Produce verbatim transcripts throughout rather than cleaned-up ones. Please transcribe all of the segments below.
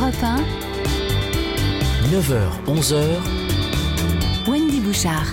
Europe un. neuf heures, onze heures. Wendy Bouchard.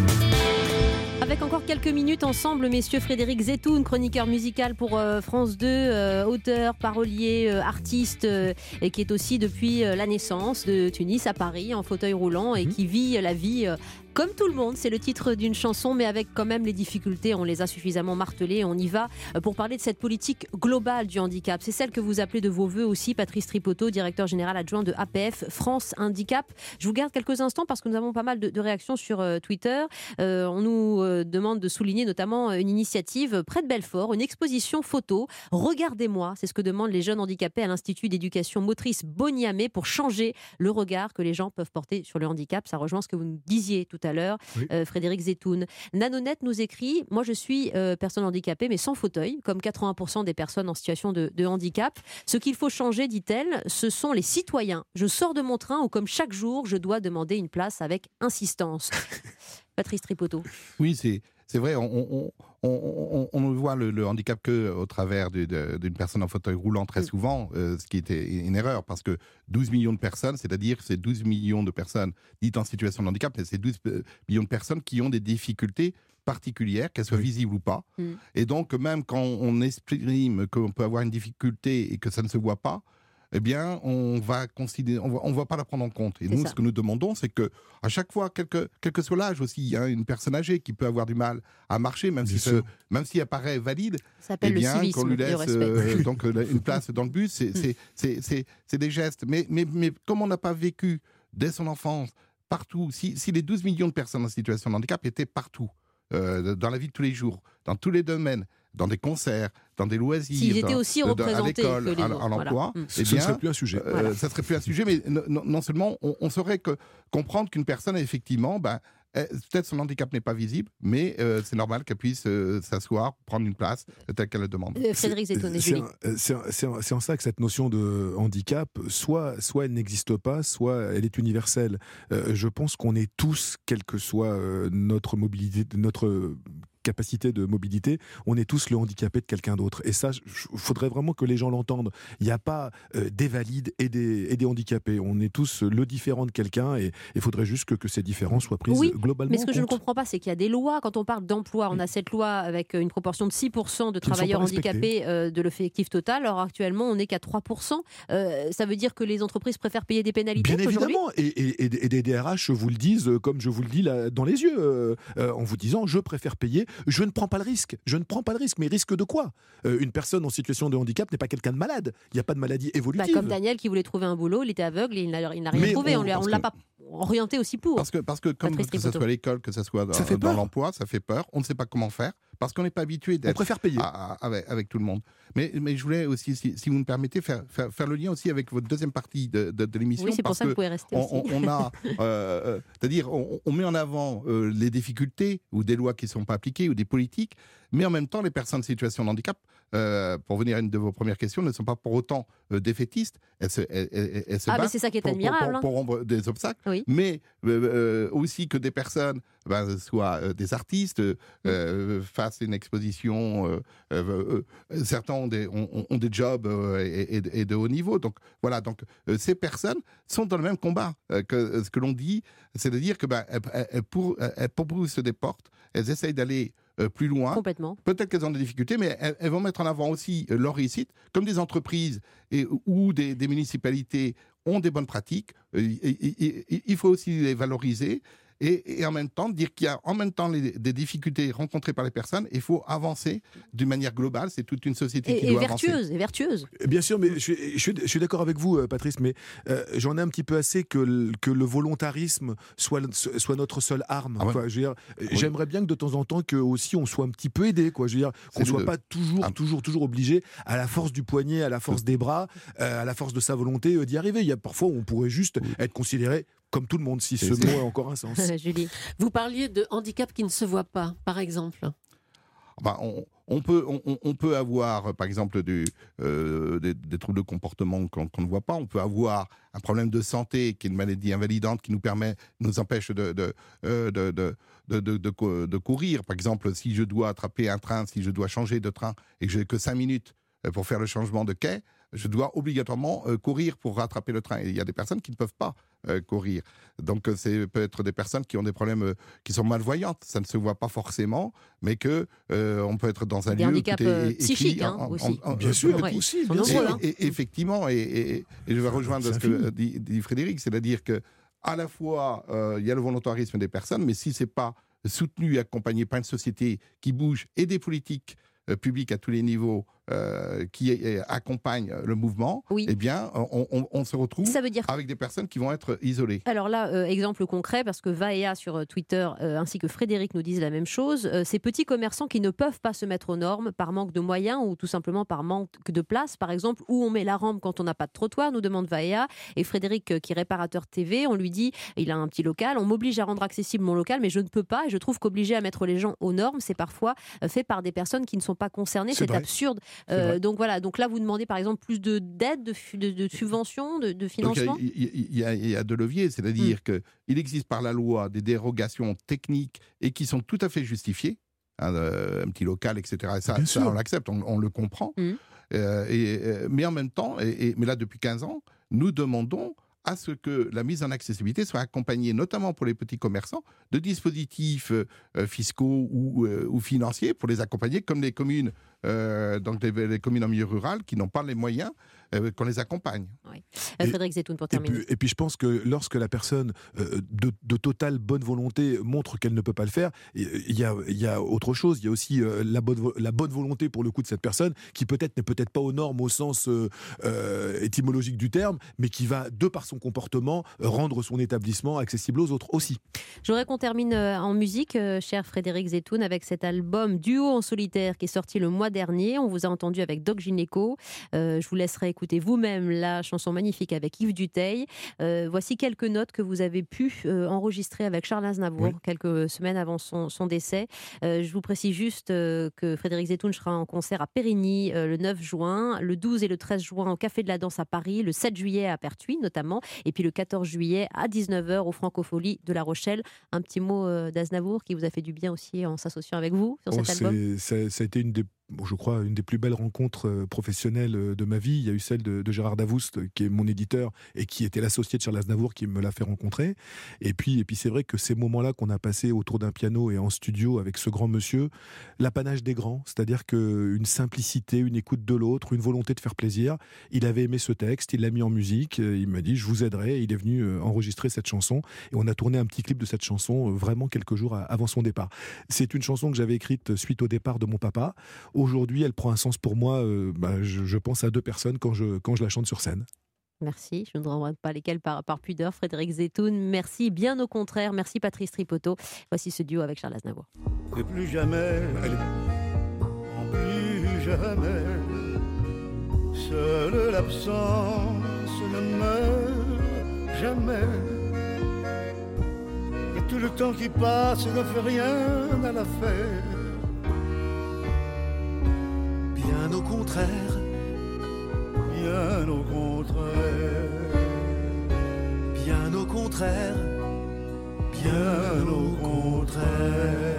Avec encore quelques minutes ensemble, messieurs, Frédéric Zetoun, chroniqueur musical pour euh, France deux, euh, auteur, parolier, euh, artiste, euh, et qui est aussi depuis euh, la naissance de Tunis à Paris, en fauteuil roulant, et mmh. qui vit la vie euh, comme tout le monde. C'est le titre d'une chanson, mais avec quand même les difficultés, on les a suffisamment martelées. On y va pour parler de cette politique globale du handicap. C'est celle que vous appelez de vos voeux aussi, Patrice Tripotto, directeur général adjoint de A P F France Handicap. Je vous garde quelques instants parce que nous avons pas mal de, de réactions sur euh, Twitter. Euh, on nous euh, demande de souligner notamment une initiative près de Belfort, une exposition photo. Regardez-moi, c'est ce que demandent les jeunes handicapés à l'Institut d'éducation motrice Boniamé pour changer le regard que les gens peuvent porter sur le handicap. Ça rejoint ce que vous nous disiez tout à l'heure, oui. euh, Frédéric Zetoun. Nanonette nous écrit « Moi, je suis euh, personne handicapée, mais sans fauteuil, comme quatre-vingts pour cent des personnes en situation de, de handicap. Ce qu'il faut changer, dit-elle, ce sont les citoyens. Je sors de mon train où, comme chaque jour, je dois demander une place avec insistance. » Patrice Tripotto. Oui, c'est, c'est vrai, on, on, on, on, on voit le, le handicap qu'au travers de, de, d'une personne en fauteuil roulant très souvent, euh, ce qui était une erreur, parce que douze millions de personnes, c'est-à-dire c'est douze millions de personnes dites en situation de handicap, mais c'est douze millions de personnes qui ont des difficultés particulières, qu'elles soient oui. visibles ou pas. Mm. Et donc, même quand on exprime qu'on peut avoir une difficulté et que ça ne se voit pas, eh bien, on va considérer, on va, on va pas la prendre en compte. Et c'est nous, ça. Ce que nous demandons, c'est que, à chaque fois, quel que, quel que soit l'âge aussi, il y a une personne âgée qui peut avoir du mal à marcher, même si, ce, même si elle paraît valide, ça s'appelle eh bien, le civisme, qu'on lui laisse euh, donc une place dans le bus, c'est, c'est, c'est, c'est, c'est des gestes. Mais, mais, mais comme on n'a pas vécu dès son enfance partout, si, si les douze millions de personnes en situation de handicap étaient partout, euh, dans la vie de tous les jours, dans tous les domaines, dans des concerts, dans des loisirs, s'ils étaient aussi dans, représentés à l'école, que les à, autres, à l'emploi, voilà. eh bien, ça ne serait plus un sujet. Euh, voilà. Ça serait plus un sujet, mais non, non seulement on, on saurait que, comprendre qu'une personne, effectivement, ben, peut-être son handicap n'est pas visible, mais euh, c'est normal qu'elle puisse euh, s'asseoir, prendre une place telle qu'elle le demande. Euh, Frédéric Zetoun et Julie. C'est, c'est, c'est, c'est en ça que cette notion de handicap, soit, soit elle n'existe pas, soit elle est universelle. Euh, je pense qu'on est tous, quelle que soit euh, notre mobilité, notre capacité de mobilité, on est tous le handicapé de quelqu'un d'autre. Et ça, il faudrait vraiment que les gens l'entendent. Il n'y a pas euh, des valides et des, et des handicapés. On est tous le différent de quelqu'un et il faudrait juste que, que ces différences soient prises oui, globalement mais ce que en je compte. ne comprends pas, c'est qu'il y a des lois. Quand on parle d'emploi, on a cette loi avec une proportion de six pour cent de travailleurs handicapés euh, de l'effectif total. Alors actuellement, on n'est qu'à trois pour cent. Euh, ça veut dire que les entreprises préfèrent payer des pénalités Bien aujourd'hui ? évidemment. Et, et, et des D R H vous le disent comme je vous le dis là, dans les yeux, euh, euh, en vous disant je préfère payer. Je ne prends pas le risque. Je ne prends pas le risque. Mais risque de quoi ? euh, Une personne en situation de handicap n'est pas quelqu'un de malade. Il n'y a pas de maladie évolutive. Bah, comme Daniel qui voulait trouver un boulot, il était aveugle et il n'a, il n'a rien mais trouvé. On, on ne l'a pas orienté aussi pour. Parce que, parce que comme que ce soit à l'école, que ce soit dans, ça dans l'emploi, ça fait peur. On ne sait pas comment faire. Parce qu'on n'est pas habitué d'être. On préfère payer. À, à, avec, avec tout le monde. Mais, mais je voulais aussi, si, si vous me permettez, faire, faire, faire le lien aussi avec votre deuxième partie de, de, de l'émission. Oui, c'est pour ça que vous pouvez rester on, aussi. On, on a, euh, c'est-à-dire, on, on met en avant euh, les difficultés ou des lois qui ne sont pas appliquées ou des politiques, mais en même temps, les personnes en situation de handicap, euh, pour venir à une de vos premières questions, ne sont pas pour autant euh, défaitistes. Elles se, elles, elles, elles se ah, battent mais c'est ça qui est pour, admirable. Pour, pour, pour rompre des obstacles, oui. mais euh, euh, aussi que des personnes ben, soient euh, des artistes, euh, fassent une exposition. Euh, euh, euh, certains ont des, ont, ont des jobs euh, et, et, et de haut niveau. Donc voilà, donc euh, ces personnes sont dans le même combat euh, que euh, ce que l'on dit, c'est-à-dire que ben, elles, elles, pour, elles propulsent des portes, elles essayent d'aller Euh, plus loin. Complètement. Peut-être qu'elles ont des difficultés, mais elles, elles vont mettre en avant aussi euh, leur réussite, comme des entreprises et, ou des, des municipalités ont des bonnes pratiques. Euh, et, et, et, il faut aussi les valoriser. Et, et en même temps, dire qu'il y a en même temps les, des difficultés rencontrées par les personnes, il faut avancer d'une manière globale, c'est toute une société et, qui et doit vertueuse, avancer. Et vertueuse. Bien sûr, mais je suis, je suis, je suis d'accord avec vous, Patrice, mais euh, j'en ai un petit peu assez que le, que le volontarisme soit, soit notre seule arme. Ah ouais. Enfin, je veux dire, oui. J'aimerais bien que de temps en temps, que aussi on soit un petit peu aidé, quoi. Je veux dire, qu'on ne soit de... pas toujours, ah. toujours, toujours obligé, à la force du poignet, à la force des bras, euh, à la force de sa volonté euh, d'y arriver. Il y a parfois où on pourrait juste oui. être considéré comme tout le monde, si ce mot a encore un sens. Julie. Vous parliez de handicap qui ne se voit pas, par exemple. Bah, on, on, peut, on, on peut avoir, par exemple, du, euh, des, des troubles de comportement qu'on, qu'on ne voit pas. On peut avoir un problème de santé qui est une maladie invalidante qui nous permet, nous empêche de, de, de, de, de, de, de, de, de courir. Par exemple, si je dois attraper un train, si je dois changer de train et que j'ai que cinq minutes euh, pour faire le changement de quai, je dois obligatoirement euh, courir pour rattraper le train. Et il y a des personnes qui ne peuvent pas euh, courir. Donc, euh, c'est peut-être des personnes qui ont des problèmes, euh, qui sont malvoyantes. Ça ne se voit pas forcément, mais que euh, on peut être dans un des lieu... handicaps euh, psychiques hein, aussi. En, en, bien sûr, ouais. aussi. Bien sûr. Hein. Et, et, effectivement, et, et, et je vais rejoindre ce que dit, dit Frédéric, c'est-à-dire que à la fois, euh, il y a le volontarisme des personnes, mais si c'est pas soutenu et accompagné par une société qui bouge et des politiques euh, publiques à tous les niveaux euh, qui euh, accompagnent le mouvement, oui. eh bien, on, on, on se retrouve Ça veut dire... avec des personnes qui vont être isolées. Alors là, euh, exemple concret, parce que Vaea sur Twitter euh, ainsi que Frédéric nous disent la même chose, euh, ces petits commerçants qui ne peuvent pas se mettre aux normes par manque de moyens ou tout simplement par manque de place, par exemple, où on met la rampe quand on n'a pas de trottoir, nous demande Vaea. Et Frédéric, euh, qui est réparateur T V, on lui dit, il a un petit local, on m'oblige à rendre accessible mon local, mais je ne peux pas, et je trouve qu'obliger à mettre les gens aux normes, c'est parfois euh, fait par des personnes qui ne sont pas concernées, c'est, c'est absurde. Euh, donc voilà, donc là vous demandez par exemple plus de d'aide, de, de, de subventions, de, de financement. Il y, y, y a de leviers, c'est-à-dire mmh. qu'il existe par la loi des dérogations techniques et qui sont tout à fait justifiées, hein, un petit local, et cetera. Et ça, ça on l'accepte, on, on le comprend. Mmh. Euh, et, mais en même temps, et, et, mais là depuis quinze ans, nous demandons à ce que la mise en accessibilité soit accompagnée, notamment pour les petits commerçants, de dispositifs euh, fiscaux ou, euh, ou financiers pour les accompagner, comme les communes, euh, donc les, les communes en milieu rural qui n'ont pas les moyens, euh, qu'on les accompagne. Oui. Euh, Frédéric Zetoun pour terminer. Et puis, et puis je pense que lorsque la personne euh, de, de totale bonne volonté montre qu'elle ne peut pas le faire, il y a, il y a autre chose. Il y a aussi euh, la, bonne, la bonne volonté pour le coup de cette personne qui peut-être n'est peut-être pas aux normes au sens euh, euh, étymologique du terme, mais qui va, de par son comportement, rendre son établissement accessible aux autres aussi. Je voudrais qu'on termine en musique, euh, cher Frédéric Zetoun, avec cet album Duo en solitaire qui est sorti le mois dernier. On vous a entendu avec Doc Gynéco. Euh, je vous laisserai écouter vous-même la chanson magnifique avec Yves Duteil. Euh, voici quelques notes que vous avez pu euh, enregistrer avec Charles Aznavour oui. quelques semaines avant son, son décès. Euh, je vous précise juste euh, que Frédéric Zetoun sera en concert à Périgny euh, le neuf juin, le douze et le treize juin au Café de la Danse à Paris, le sept juillet à Pertuis notamment, et puis le quatorze juillet à dix-neuf heures au Francofolie de La Rochelle. Un petit mot euh, d'Aznavour qui vous a fait du bien aussi en s'associant avec vous sur oh, cet album. Ça, ça a été une des Bon, je crois, une des plus belles rencontres professionnelles de ma vie. Il y a eu celle de, de Gérard Davoust, qui est mon éditeur et qui était l'associé de Charles Aznavour, qui me l'a fait rencontrer. Et puis, et puis c'est vrai que ces moments-là qu'on a passés autour d'un piano et en studio avec ce grand monsieur, l'apanage des grands, c'est-à-dire qu'une simplicité, une écoute de l'autre, une volonté de faire plaisir. Il avait aimé ce texte, il l'a mis en musique, il m'a dit « je vous aiderai ». Il est venu enregistrer cette chanson et on a tourné un petit clip de cette chanson vraiment quelques jours avant son départ. C'est une chanson que j'avais écrite suite au départ de mon papa. Aujourd'hui, elle prend un sens pour moi. Euh, bah, je, je pense à deux personnes quand je, quand je la chante sur scène. Merci. Je ne demanderai pas lesquelles par, par pudeur. Frédéric Zetoun, merci. Bien au contraire. Merci Patrice Tripoteau. Voici ce duo avec Charles Aznavour. Et plus jamais, plus jamais, seule l'absence ne meurt jamais. Et tout le temps qui passe ne fait rien à l'affaire. Bien au contraire, bien au contraire, bien au contraire, bien au contraire.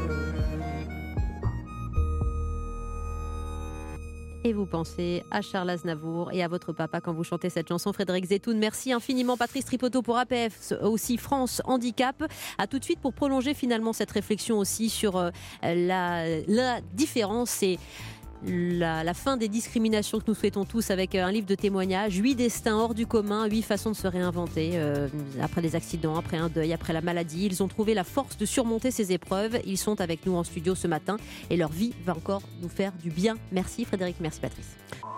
Et vous pensez à Charles Aznavour et à votre papa quand vous chantez cette chanson. Frédéric Zetoun, merci infiniment. Patrice Tripoteau pour A P F, aussi France Handicap. À tout de suite pour prolonger finalement cette réflexion aussi sur euh, la, la différence et La, la fin des discriminations que nous souhaitons tous avec un livre de témoignages, huit destins hors du commun, huit façons de se réinventer euh, après des accidents, après un deuil, après la maladie. Ils ont trouvé la force de surmonter ces épreuves. Ils sont avec nous en studio ce matin et leur vie va encore nous faire du bien. Merci Frédéric, merci Patrice.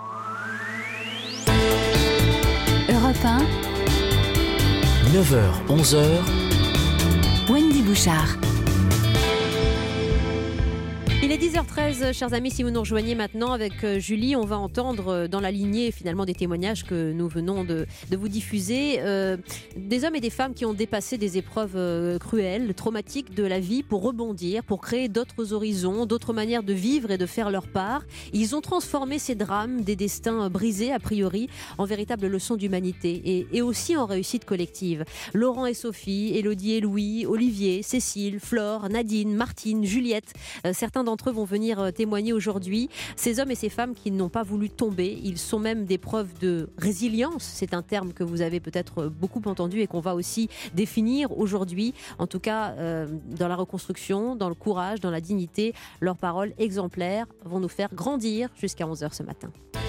Europe un, neuf heures, onze heures, Wendy Bouchard. Il est dix heures treize, chers amis, si vous nous rejoignez maintenant avec Julie, on va entendre dans la lignée finalement des témoignages que nous venons de, de vous diffuser, euh, des hommes et des femmes qui ont dépassé des épreuves euh, cruelles, traumatiques de la vie pour rebondir, pour créer d'autres horizons, d'autres manières de vivre et de faire leur part. Ils ont transformé ces drames, des destins brisés a priori, en véritables leçons d'humanité et, et aussi en réussite collective. Laurent et Sophie, Élodie et Louis, Olivier, Cécile, Flore, Nadine, Martine, Juliette, euh, certains d'entre d'entre eux vont venir témoigner aujourd'hui. Ces hommes et ces femmes qui n'ont pas voulu tomber, ils sont même des preuves de résilience. C'est un terme que vous avez peut-être beaucoup entendu et qu'on va aussi définir aujourd'hui. En tout cas, euh, dans la reconstruction, dans le courage, dans la dignité, leurs paroles exemplaires vont nous faire grandir jusqu'à onze heures ce matin.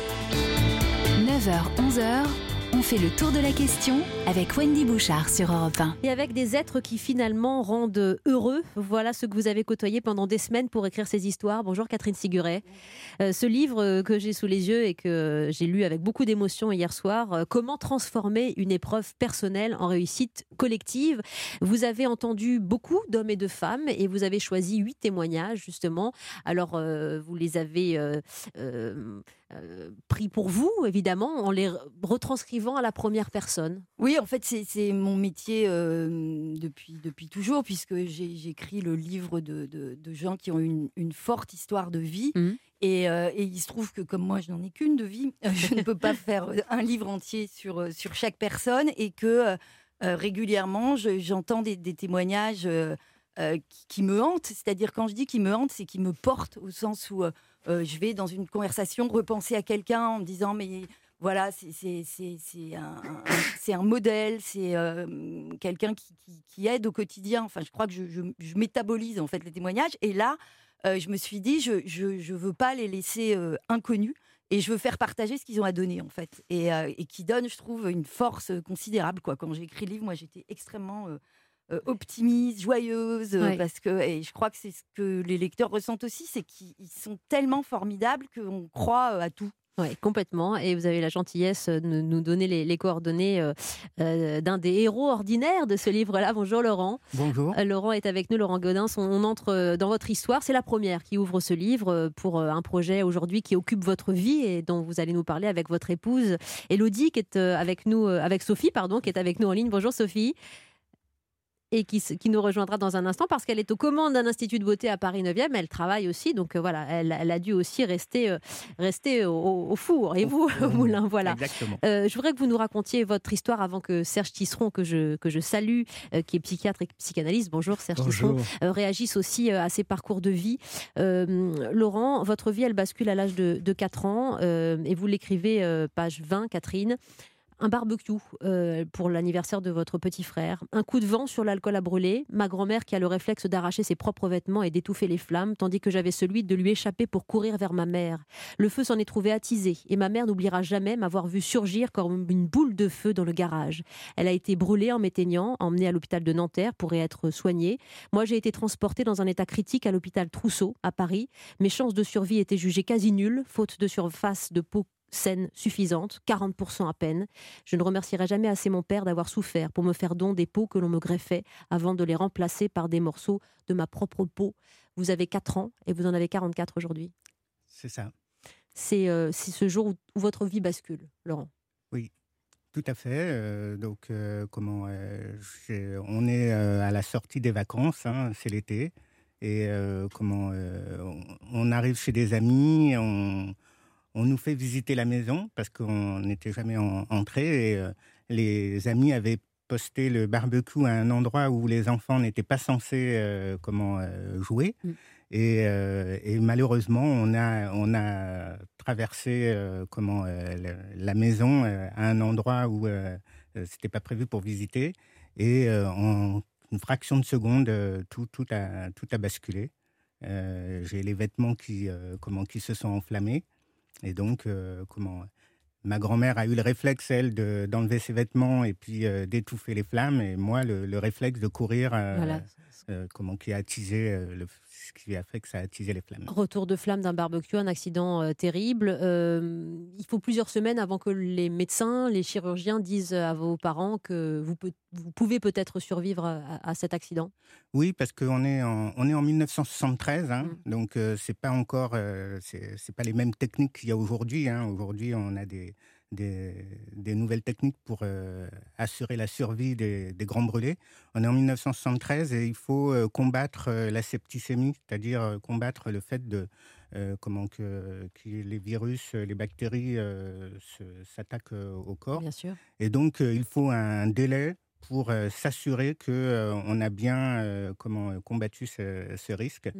neuf heures, onze heures, on fait le tour de la question avec Wendy Bouchard sur Europe un. Et avec des êtres qui finalement rendent heureux. Voilà ce que vous avez côtoyé pendant des semaines pour écrire ces histoires. Bonjour Catherine Siguret. Euh, ce livre que j'ai sous les yeux et que j'ai lu avec beaucoup d'émotion hier soir, euh, comment transformer une épreuve personnelle en réussite collective. Vous avez entendu beaucoup d'hommes et de femmes et vous avez choisi huit témoignages justement. Alors euh, vous les avez euh, euh, euh, pris pour vous évidemment en les retranscrivant à la première personne. Oui, en fait, c'est, c'est mon métier euh, depuis, depuis toujours, puisque j'ai, j'écris le livre de, de, de gens qui ont une, une forte histoire de vie. Mmh. Et, euh, et il se trouve que, comme moi, je n'en ai qu'une de vie, euh, je ne peux pas faire un livre entier sur, sur chaque personne, et que euh, régulièrement, je, j'entends des, des témoignages euh, euh, qui, qui me hantent. C'est-à-dire, quand je dis qui me hantent, c'est qui me portent, au sens où euh, je vais, dans une conversation, repenser à quelqu'un en me disant « mais… » Voilà, c'est, c'est, c'est, c'est, un, un, c'est un modèle, c'est euh, quelqu'un qui, qui, qui aide au quotidien. Enfin, je crois que je, je, je métabolise en fait les témoignages. Et là, euh, je me suis dit, je je, je veux pas les laisser euh, inconnus et je veux faire partager ce qu'ils ont à donner en fait. Et, euh, et qui donne, je trouve, une force considérable, quoi. Quand j'ai écrit le livre, moi, j'étais extrêmement euh, euh, optimiste, joyeuse, euh, ouais. parce que et je crois que c'est ce que les lecteurs ressentent aussi, c'est qu'ils sont tellement formidables qu'on croit euh, à tout. Oui, complètement. Et vous avez la gentillesse de nous donner les, les coordonnées euh, euh, d'un des héros ordinaires de ce livre-là. Bonjour Laurent. Bonjour. Euh, Laurent est avec nous, Laurent Gaudens. On, on entre dans votre histoire. C'est la première qui ouvre ce livre pour un projet aujourd'hui qui occupe votre vie et dont vous allez nous parler avec votre épouse Élodie, qui est avec nous, avec Sophie, pardon, qui est avec nous en ligne. Bonjour Sophie. Et qui, qui nous rejoindra dans un instant parce qu'elle est aux commandes d'un institut de beauté à Paris neuvième. Elle travaille aussi, donc euh, voilà, elle, elle a dû aussi rester, euh, rester au, au four et vous au moulin. Voilà. Exactement. Euh, je voudrais que vous nous racontiez votre histoire avant que Serge Tisseron, que je, que je salue, euh, qui est psychiatre et psychanalyste, bonjour Serge bonjour. Tisseron, euh, réagisse aussi euh, à ses parcours de vie. Euh, Laurent, votre vie, elle bascule à l'âge de, de quatre ans euh, et vous l'écrivez, euh, page vingt, Catherine. Un barbecue euh, pour l'anniversaire de votre petit frère. Un coup de vent sur l'alcool à brûler. Ma grand-mère qui a le réflexe d'arracher ses propres vêtements et d'étouffer les flammes, tandis que j'avais celui de lui échapper pour courir vers ma mère. Le feu s'en est trouvé attisé et ma mère n'oubliera jamais m'avoir vu surgir comme une boule de feu dans le garage. Elle a été brûlée en m'éteignant, emmenée à l'hôpital de Nanterre pour y être soignée. Moi, j'ai été transportée dans un état critique à l'hôpital Trousseau, à Paris. Mes chances de survie étaient jugées quasi nulles, faute de surface de peau saine suffisante, quarante pour cent à peine. Je ne remercierai jamais assez mon père d'avoir souffert pour me faire don des peaux que l'on me greffait avant de les remplacer par des morceaux de ma propre peau. Vous avez quatre ans et vous en avez quarante-quatre aujourd'hui. C'est ça. C'est, euh, c'est ce jour où, où votre vie bascule, Laurent. Oui, tout à fait. Euh, donc, euh, comment euh, on est euh, à la sortie des vacances, hein, c'est l'été, et euh, comment euh, on, on arrive chez des amis, on On nous fait visiter la maison parce qu'on n'était jamais en, entré et euh, les amis avaient posté le barbecue à un endroit où les enfants n'étaient pas censés euh, comment euh, jouer. Mm. Et, euh, et malheureusement, on a, on a traversé euh, comment, euh, la, la maison euh, à un endroit où euh, c'était pas prévu pour visiter. Et euh, en une fraction de seconde, euh, tout, tout, a, tout a basculé. Euh, j'ai les vêtements qui, euh, comment, qui se sont enflammés. Et donc, euh, comment, ma grand-mère a eu le réflexe, elle, de, d'enlever ses vêtements et puis euh, d'étouffer les flammes. Et moi, le, le réflexe de courir, euh, voilà. euh, comment, qui a attisé, euh, le, ce qui a fait que ça a attisé les flammes. Retour de flamme d'un barbecue, un accident euh, terrible. Euh, il faut plusieurs semaines avant que les médecins, les chirurgiens disent à vos parents que vous, peut, vous pouvez peut-être survivre à, à cet accident. Oui, parce qu'on est en, on est en dix-neuf cent soixante-treize, hein, mmh. donc euh, c'est pas encore, euh, c'est, c'est pas les mêmes techniques qu'il y a aujourd'hui. Hein. Aujourd'hui, on a des, des, des nouvelles techniques pour euh, assurer la survie des, des grands brûlés. On est en dix-neuf cent soixante-treize et il faut euh, combattre euh, la septicémie, c'est-à-dire euh, combattre le fait de euh, comment que, que les virus, les bactéries euh, se, s'attaquent euh, au corps. Bien sûr. Et donc euh, il faut un délai pour euh, s'assurer qu'on euh, a bien euh, comment, combattu ce, ce risque. Mmh.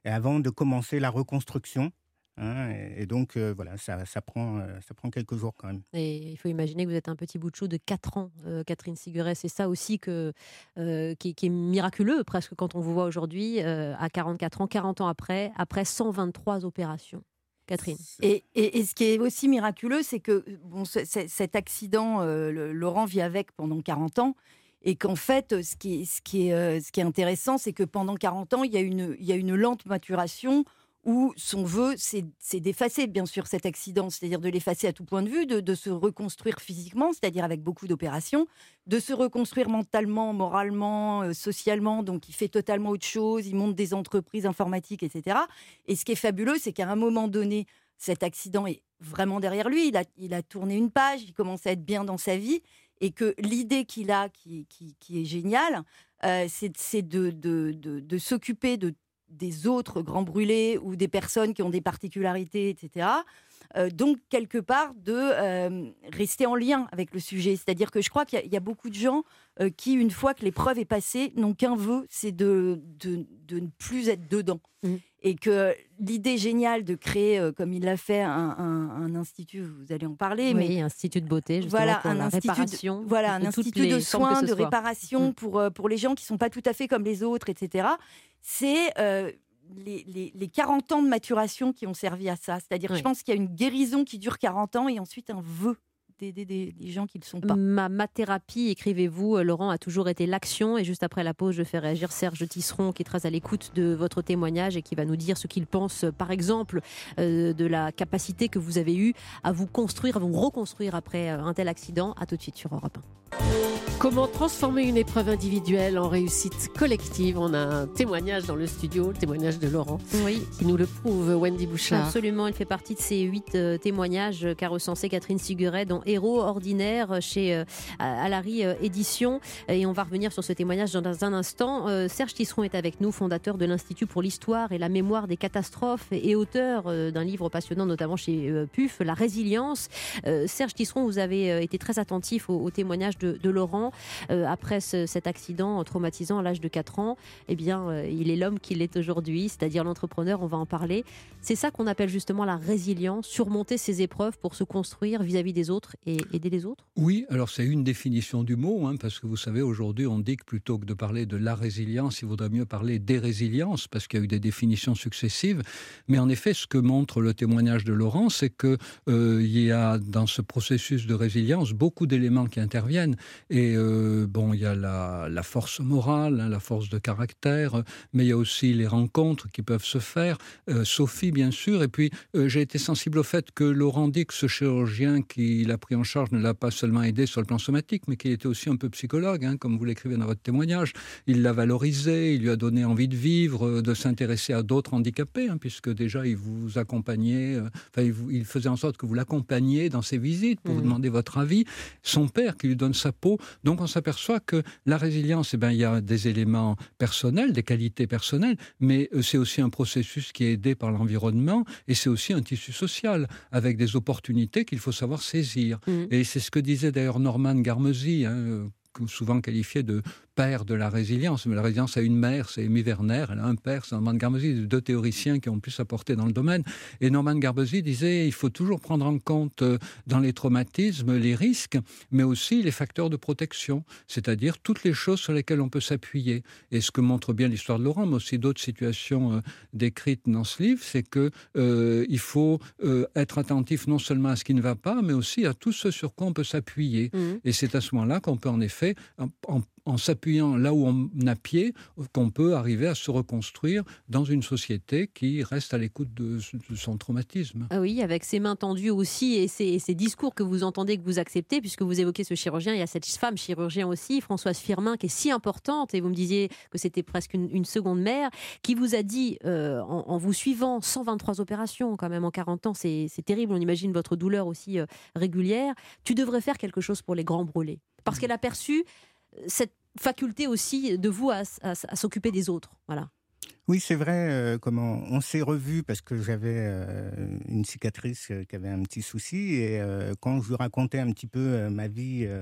et avant de commencer la reconstruction. Hein, et, et donc, euh, voilà, ça, ça, prend, euh, ça prend quelques jours quand même. Et il faut imaginer que vous êtes un petit bout de chou de quatre ans, euh, Catherine Siguret. C'est ça aussi que, euh, qui, qui est miraculeux, presque, quand on vous voit aujourd'hui, euh, à quarante-quatre ans, quarante ans après, après cent vingt-trois opérations. Catherine. Et, et, et ce qui est aussi miraculeux, c'est que bon, c- c- cet accident, euh, le- Laurent vit avec pendant quarante ans. Et qu'en fait, ce qui est, ce qui est, euh, ce qui est intéressant, c'est que pendant quarante ans, il y a une, il y a une lente maturation où son vœu, c'est, c'est d'effacer, bien sûr, cet accident, c'est-à-dire de l'effacer à tout point de vue, de, de se reconstruire physiquement, c'est-à-dire avec beaucoup d'opérations, de se reconstruire mentalement, moralement, euh, socialement. Donc, il fait totalement autre chose, il monte des entreprises informatiques, et cetera. Et ce qui est fabuleux, c'est qu'à un moment donné, cet accident est vraiment derrière lui. Il a, il a tourné une page, il commence à être bien dans sa vie. Et que l'idée qu'il a, qui, qui, qui est géniale, euh, c'est, c'est de, de, de, de s'occuper de, des autres grands brûlés ou des personnes qui ont des particularités, et cetera. Euh, donc, quelque part, de euh, rester en lien avec le sujet. C'est-à-dire que je crois qu'il y a, il y a beaucoup de gens euh, qui, une fois que l'épreuve est passée, n'ont qu'un vœu, c'est de, de, de ne plus être dedans. Mmh. Et que l'idée géniale de créer, euh, comme il l'a fait, un, un, un institut, vous allez en parler. Oui, mais institut de beauté, justement, voilà, pour un la institut réparation. De, voilà, un institut de soins, de soit. réparation mmh. pour, euh, pour les gens qui ne sont pas tout à fait comme les autres, et cetera. C'est euh, les, les, les quarante ans de maturation qui ont servi à ça. C'est-à-dire, oui. Je pense qu'il y a une guérison qui dure quarante ans et ensuite un vœu d'aider des, des gens qui ne le sont pas. Ma, ma thérapie, écrivez-vous, Laurent, a toujours été l'action. Et juste après la pause, je fais réagir Serge Tisseron, qui est très à l'écoute de votre témoignage et qui va nous dire ce qu'il pense, par exemple, euh, de la capacité que vous avez eue à vous construire, à vous reconstruire après un tel accident. À tout de suite sur Europe un. Comment transformer une épreuve individuelle en réussite collective? On a un témoignage dans le studio, le témoignage de Laurent, oui. qui nous le prouve, Wendy Bouchard. Absolument, il fait partie de ces huit euh, témoignages qu'a recensé Catherine Siguret dans Héros ordinaires chez euh, Alary euh, Éditions. Et on va revenir sur ce témoignage dans un instant. Euh, Serge Tisseron est avec nous, fondateur de l'Institut pour l'histoire et la mémoire des catastrophes et auteur euh, d'un livre passionnant, notamment chez euh, P U F, La résilience. Euh, Serge Tisseron, vous avez euh, été très attentif au, au témoignage de, de Laurent. Euh, après ce, cet accident traumatisant à l'âge de quatre ans, eh bien, euh, il est l'homme qu'il est aujourd'hui, c'est-à-dire l'entrepreneur, on va en parler. C'est ça qu'on appelle justement la résilience, surmonter ses épreuves pour se construire vis-à-vis des autres et aider les autres? Oui, alors c'est une définition du mot, hein, parce que vous savez, aujourd'hui, on dit que plutôt que de parler de la résilience, il vaudrait mieux parler des résiliences, parce qu'il y a eu des définitions successives. Mais en effet, ce que montre le témoignage de Laurent, c'est qu'il euh, y a dans ce processus de résilience beaucoup d'éléments qui interviennent. Et euh, bon, il y a la, la force morale, hein, la force de caractère, mais il y a aussi les rencontres qui peuvent se faire. Euh, Sophie, bien sûr. Et puis, euh, j'ai été sensible au fait que Laurent dit que ce chirurgien qui l'a pris en charge ne l'a pas seulement aidé sur le plan somatique, mais qu'il était aussi un peu psychologue, hein, comme vous l'écrivez dans votre témoignage. Il l'a valorisé, il lui a donné envie de vivre, de s'intéresser à d'autres handicapés, hein, puisque déjà, il vous accompagnait, euh, enfin, il, vous, il faisait en sorte que vous l'accompagniez dans ses visites pour mmh. vous demander votre avis. Son père qui lui donne sa peau. Donc, on s'aperçoit que la résilience, eh ben, il y a des éléments personnels, des qualités personnelles, mais euh, c'est aussi un processus qui est aidé par l'environnement et c'est aussi un tissu social avec des opportunités qu'il faut savoir saisir. Mmh. Et c'est ce que disait d'ailleurs Norman Garmezy, hein, souvent qualifié de père de la résilience. Mais la résilience a une mère, c'est Amy Werner, elle a un père, c'est Norman Garmezy, deux théoriciens qui ont pu s'apporter dans le domaine. Et Norman Garmezy disait il faut toujours prendre en compte dans les traumatismes les risques, mais aussi les facteurs de protection, c'est-à-dire toutes les choses sur lesquelles on peut s'appuyer. Et ce que montre bien l'histoire de Laurent, mais aussi d'autres situations euh, décrites dans ce livre, c'est qu'il euh, faut euh, être attentif non seulement à ce qui ne va pas, mais aussi à tout ce sur quoi on peut s'appuyer. Mmh. Et c'est à ce moment-là qu'on peut en effet, en, en en s'appuyant là où on a pied, qu'on peut arriver à se reconstruire dans une société qui reste à l'écoute de, de son traumatisme. Ah oui, avec ses mains tendues aussi et ces, ces discours que vous entendez, que vous acceptez, puisque vous évoquez ce chirurgien, il y a cette femme chirurgien aussi, Françoise Firmin, qui est si importante, et vous me disiez que c'était presque une, une seconde mère, qui vous a dit, euh, en, en vous suivant, cent vingt-trois opérations quand même en quarante ans, c'est, c'est terrible, on imagine votre douleur aussi euh, régulière, tu devrais faire quelque chose pour les grands brûlés. Parce qu'elle a perçu cette faculté aussi de vous à, à, à s'occuper des autres. Voilà. Oui, c'est vrai. Euh, comment on s'est revus parce que j'avais euh, une cicatrice qui avait un petit souci et euh, quand je lui racontais un petit peu euh, ma vie, euh,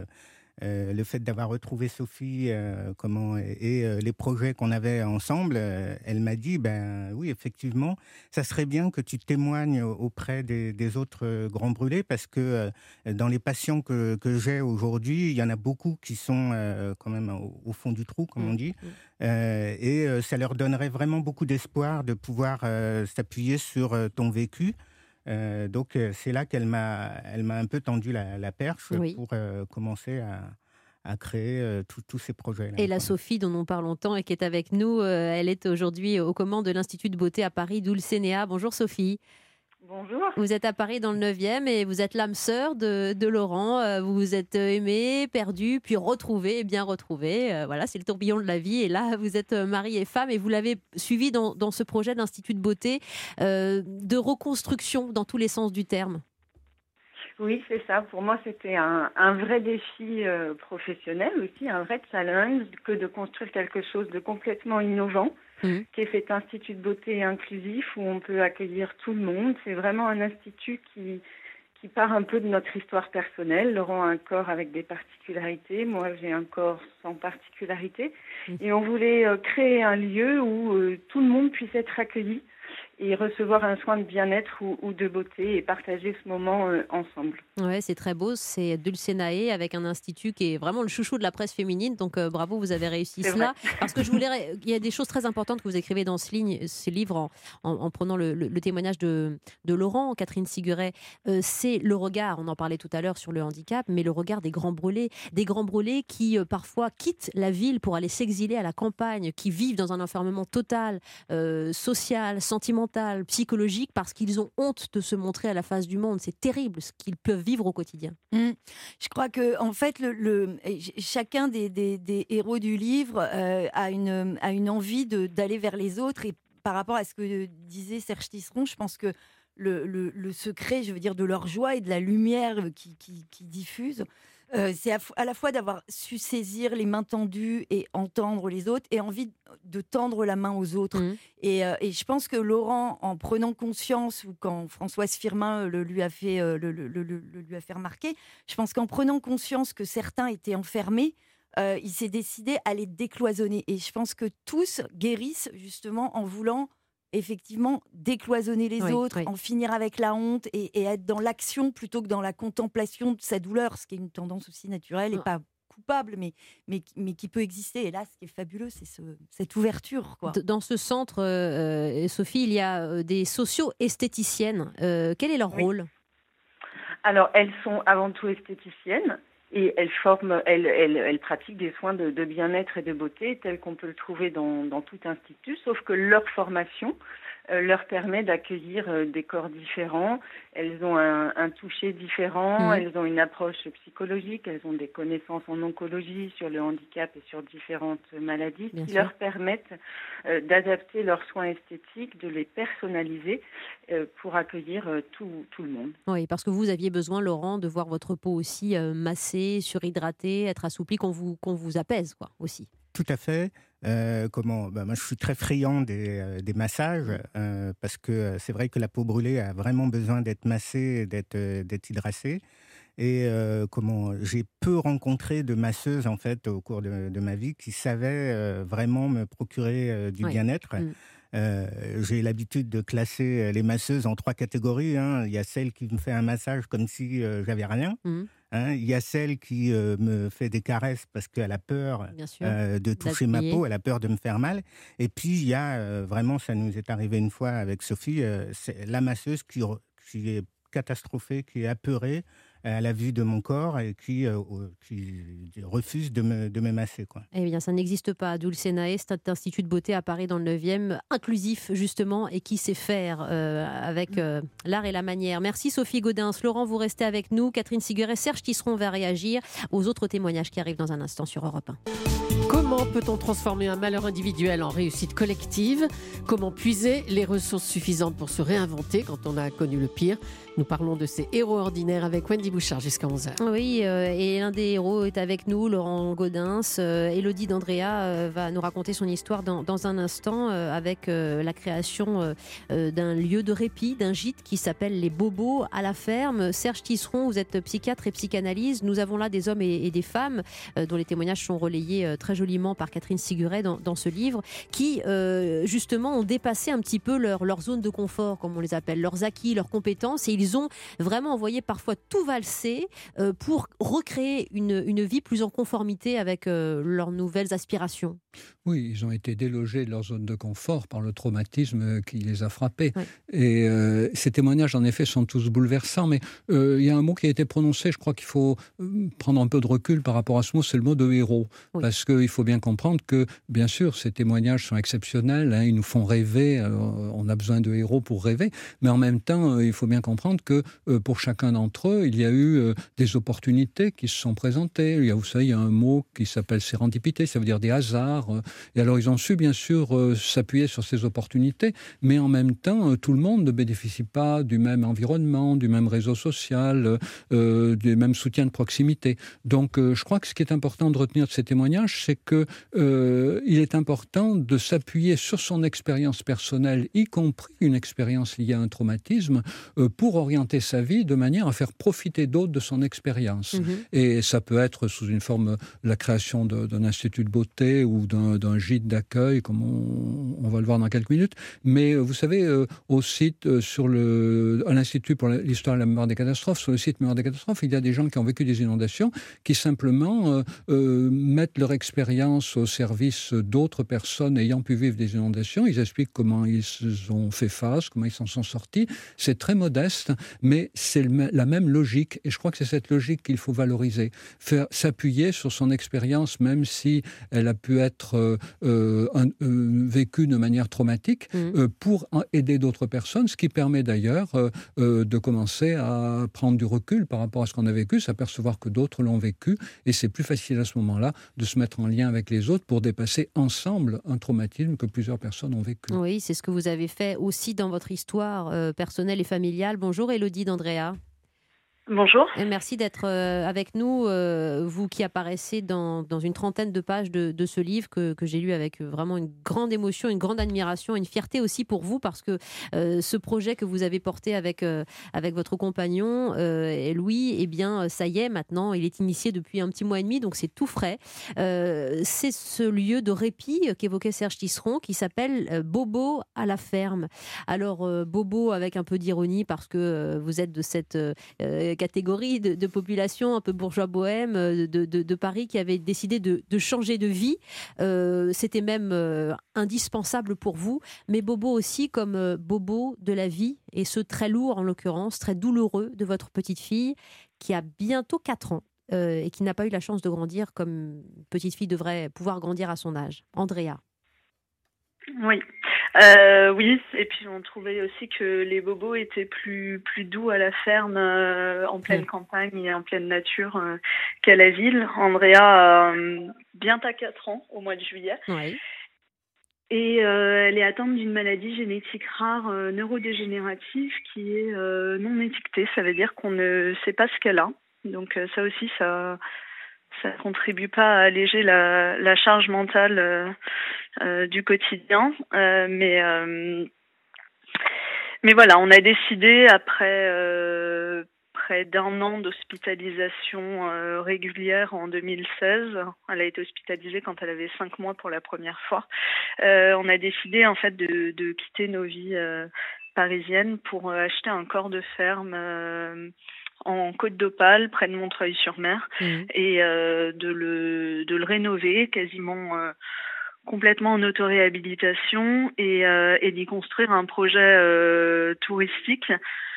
euh, le fait d'avoir retrouvé Sophie euh, comment, et, et euh, les projets qu'on avait ensemble, euh, elle m'a dit, ben oui, effectivement, ça serait bien que tu témoignes auprès des, des autres euh, grands brûlés, parce que euh, dans les patients que, que j'ai aujourd'hui, il y en a beaucoup qui sont euh, quand même au, au fond du trou, comme on dit, euh, et euh, ça leur donnerait vraiment beaucoup d'espoir de pouvoir euh, s'appuyer sur euh, ton vécu. Euh, donc euh, c'est là qu'elle m'a, elle m'a un peu tendu la, la perche oui. pour euh, commencer à, à créer euh, tous ces projets. Et la Sophie dont on parle longtemps et qui est avec nous, euh, elle est aujourd'hui aux commandes de l'Institut de beauté à Paris, Dulcenea. Bonjour Sophie. Bonjour. Vous êtes à Paris dans le neuvième et vous êtes l'âme sœur de, de Laurent. Vous vous êtes aimé, perdu, puis retrouvé, bien retrouvé. Euh, voilà, c'est le tourbillon de la vie. Et là, vous êtes mari et femme et vous l'avez suivi dans, dans ce projet d'Institut de beauté euh, de reconstruction dans tous les sens du terme. Oui, c'est ça. Pour moi, c'était un, un vrai défi euh, professionnel aussi, un vrai challenge que de construire quelque chose de complètement innovant. Mmh. Qui est cet institut de beauté inclusif où on peut accueillir tout le monde. C'est vraiment un institut qui, qui part un peu de notre histoire personnelle. Laurent a un corps avec des particularités, moi j'ai un corps sans particularité. Mmh. Et on voulait euh, créer un lieu où euh, tout le monde puisse être accueilli et recevoir un soin de bien-être ou, ou de beauté et partager ce moment euh, ensemble. Ouais, c'est très beau. C'est Dulcenae avec un institut qui est vraiment le chouchou de la presse féminine. Donc euh, bravo, vous avez réussi c'est cela. Vrai. Parce que je voulais, il y a des choses très importantes que vous écrivez dans ce, ligne, ce livre en, en, en prenant le, le, le témoignage de, de Laurent, Catherine Siguret. Euh, c'est le regard, on en parlait tout à l'heure sur le handicap, mais le regard des grands brûlés, des grands brûlés qui euh, parfois quittent la ville pour aller s'exiler à la campagne, qui vivent dans un enfermement total, euh, social, sentimental, psychologique, parce qu'ils ont honte de se montrer à la face du monde. C'est terrible ce qu'ils peuvent vivre au quotidien. Mmh. Je crois que en fait, le, le, chacun des, des, des héros du livre euh, a, une, a une envie de, d'aller vers les autres. Et par rapport à ce que disait Serge Tisseron, je pense que le, le, le secret, je veux dire, de leur joie et de la lumière qui, qui, qui diffuse, Euh, c'est à, à la fois d'avoir su saisir les mains tendues et entendre les autres et envie de tendre la main aux autres. Mmh. Et, euh, et je pense que Laurent, en prenant conscience, ou quand Françoise Firmin le lui a fait, euh, le, le, le, le lui a fait remarquer, je pense qu'en prenant conscience que certains étaient enfermés, euh, il s'est décidé à les décloisonner. Et je pense que tous guérissent justement en voulant effectivement décloisonner les oui, autres, oui. en finir avec la honte et, et être dans l'action plutôt que dans la contemplation de sa douleur, ce qui est une tendance aussi naturelle et oh. pas coupable, mais, mais, mais qui peut exister. Et là, ce qui est fabuleux, c'est ce, cette ouverture, quoi. Dans ce centre, euh, Sophie, il y a des socio-esthéticiennes. Euh, quel est leur oui. rôle ? Alors, elles sont avant tout esthéticiennes. Et elles forment, elles, elles, elles pratiquent des soins de, de bien-être et de beauté tels qu'on peut le trouver dans, dans tout institut, sauf que leur formation euh, leur permet d'accueillir euh, des corps différents. Elles ont un, un toucher différent, mmh. elles ont une approche psychologique, elles ont des connaissances en oncologie sur le handicap et sur différentes maladies bien qui sûr. leur permettent euh, d'adapter leurs soins esthétiques, de les personnaliser euh, pour accueillir euh, tout, tout le monde. Oui, parce que vous aviez besoin, Laurent, de voir votre peau aussi euh, massée, surhydratée, être assouplie, qu'on vous, qu'on vous apaise, quoi, aussi. Tout à fait. Euh, comment, bah, moi, je suis très friand des, euh, des massages euh, parce que euh, c'est vrai que la peau brûlée a vraiment besoin d'être massée, d'être, euh, d'être hydratée. Et euh, comment, j'ai peu rencontré de masseuses en fait au cours de, de ma vie qui savaient euh, vraiment me procurer euh, du oui. bien-être. Mmh. Euh, j'ai l'habitude de classer les masseuses en trois catégories. Hein. Il y a celle qui me fait un massage comme si euh, j'avais rien. Mmh. Hein, il y a celle qui euh, me fait des caresses parce qu'elle a peur euh, de toucher ma peau, elle a peur de me faire mal. Et puis il y a euh, vraiment, ça nous est arrivé une fois avec Sophie, euh, c'est la masseuse qui, qui est catastrophée, qui est apeurée à la vue de mon corps et qui, euh, qui refuse de me, de me masser, quoi. Eh bien, ça n'existe pas. Dulcenae, c'est un institut de beauté à Paris dans le neuvième, inclusif justement, et qui sait faire euh, avec euh, l'art et la manière. Merci Sophie Gaudens. Laurent, vous restez avec nous. Catherine Siguret, Serge Tisseron va réagir aux autres témoignages qui arrivent dans un instant sur Europe un. Comment peut-on transformer un malheur individuel en réussite collective ? Comment puiser les ressources suffisantes pour se réinventer quand on a connu le pire ? Nous parlons de ces héros ordinaires avec Wendy Bouchard jusqu'à onze heures. Oui, euh, et l'un des héros est avec nous, Laurent Gaudens. Euh, Élodie d'Andrea euh, va nous raconter son histoire dans, dans un instant euh, avec euh, la création euh, euh, d'un lieu de répit, d'un gîte qui s'appelle Les Bobos à la ferme. Serge Tisseron, vous êtes psychiatre et psychanalyste. Nous avons là des hommes et, et des femmes euh, dont les témoignages sont relayés euh, très joliment par Catherine Siguret dans, dans ce livre, qui euh, justement ont dépassé un petit peu leur, leur zone de confort, comme on les appelle, leurs acquis, leurs compétences, et ils ont vraiment envoyé parfois tout valser euh, pour recréer une, une vie plus en conformité avec euh, leurs nouvelles aspirations. Oui, ils ont été délogés de leur zone de confort par le traumatisme qui les a frappés. Oui. Et euh, ces témoignages, en effet, sont tous bouleversants. Mais euh, il y a un mot qui a été prononcé, je crois qu'il faut prendre un peu de recul par rapport à ce mot, c'est le mot de héros. Oui. Parce qu'il faut bien comprendre que, bien sûr, ces témoignages sont exceptionnels, hein, ils nous font rêver, euh, on a besoin de héros pour rêver, mais en même temps, euh, il faut bien comprendre que euh, pour chacun d'entre eux, il y a eu euh, des opportunités qui se sont présentées. Il y a, vous savez, il y a un mot qui s'appelle sérendipité, ça veut dire des hasards. Et alors, ils ont su, bien sûr, euh, s'appuyer sur ces opportunités, mais en même temps, euh, tout le monde ne bénéficie pas du même environnement, du même réseau social, euh, du même soutien de proximité. Donc, euh, je crois que ce qui est important de retenir de ces témoignages, c'est que euh, il est important de s'appuyer sur son expérience personnelle, y compris une expérience liée à un traumatisme, euh, pour orienter sa vie de manière à faire profiter d'autres de son expérience. Mmh. Et ça peut être sous une forme, la création de, d'un institut de beauté ou d'un, d'un gîte d'accueil, comme on, on va le voir dans quelques minutes. Mais vous savez, euh, au site, euh, sur le, à l'Institut pour l'histoire et la mémoire des catastrophes, sur le site Mémoire des catastrophes, il y a des gens qui ont vécu des inondations, qui simplement euh, euh, mettent leur expérience au service d'autres personnes ayant pu vivre des inondations. Ils expliquent comment ils ont fait face, comment ils s'en sont sortis. C'est très modeste, mais c'est le, la même logique. Et je crois que c'est cette logique qu'il faut valoriser. Faire, s'appuyer sur son expérience, même si elle a pu être euh, euh, un, euh, vécue de manière traumatique, mmh. euh, pour aider d'autres personnes, ce qui permet d'ailleurs euh, euh, de commencer à prendre du recul par rapport à ce qu'on a vécu, s'apercevoir que d'autres l'ont vécu, et c'est plus facile à ce moment-là de se mettre en lien avec les autres pour dépasser ensemble un traumatisme que plusieurs personnes ont vécu. Oui, c'est ce que vous avez fait aussi dans votre histoire euh, personnelle et familiale. Bonjour Élodie d'Andrea. Bonjour. Et merci d'être euh, avec nous, euh, vous qui apparaissez dans, dans une trentaine de pages de, de ce livre que, que j'ai lu avec vraiment une grande émotion, une grande admiration, une fierté aussi pour vous, parce que euh, ce projet que vous avez porté avec, euh, avec votre compagnon, euh, Louis, eh bien, ça y est, maintenant, il est initié depuis un petit mois et demi, donc c'est tout frais. Euh, c'est ce lieu de répit qu'évoquait Serge Tisseron, qui s'appelle euh, Bobo à la ferme. Alors, euh, Bobo avec un peu d'ironie, parce que euh, vous êtes de cette... Euh, catégorie de, de population un peu bourgeois bohème de, de, de Paris qui avait décidé de, de changer de vie. Euh, c'était même euh, indispensable pour vous, mais Bobo aussi comme euh, Bobo de la vie, et ce très lourd en l'occurrence, très douloureux de votre petite fille qui a bientôt quatre ans euh, et qui n'a pas eu la chance de grandir comme une petite fille devrait pouvoir grandir à son âge. Andrea. Oui. Euh, oui, et puis on trouvait aussi que les bobos étaient plus plus doux à la ferme, euh, en pleine mmh. campagne et en pleine nature euh, qu'à la ville. Andrea a euh, bientôt quatre ans au mois de juillet. Oui. Et euh, elle est atteinte d'une maladie génétique rare euh, neurodégénérative qui est euh, non étiquetée. Ça veut dire qu'on ne sait pas ce qu'elle a. Donc euh, ça aussi, ça ça contribue pas à alléger la, la charge mentale euh, euh, du quotidien. Euh, mais euh, mais voilà, on a décidé après euh, près d'un an d'hospitalisation euh, régulière en deux mille seize. Elle a été hospitalisée quand elle avait cinq mois pour la première fois. Euh, on a décidé en fait de, de quitter nos vies euh, parisiennes pour euh, acheter un corps de ferme euh, en Côte d'Opale, près de Montreuil-sur-Mer, mmh. et euh, de le de le rénover quasiment euh, complètement en autoréhabilitation et euh, et d'y construire un projet euh, touristique